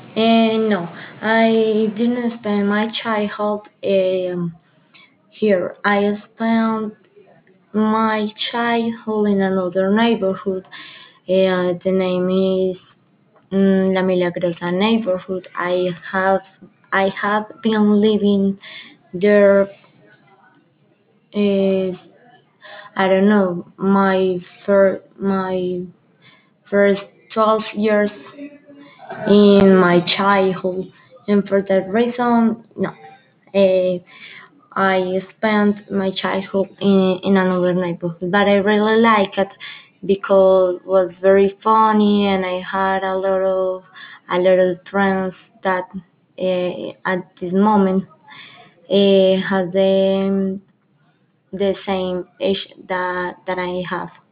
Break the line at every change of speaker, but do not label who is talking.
No, I didn't spend my childhood here. I spent my childhood in another neighborhood. The name is La Milagrosa neighborhood. I have been living there. Is I don't know my first 12 years in my childhood, and for that reason, no. Uh, I spent my childhood in another neighborhood, but I really like it because it was very funny, and I had a lot of friends that at this moment has the same age that I have.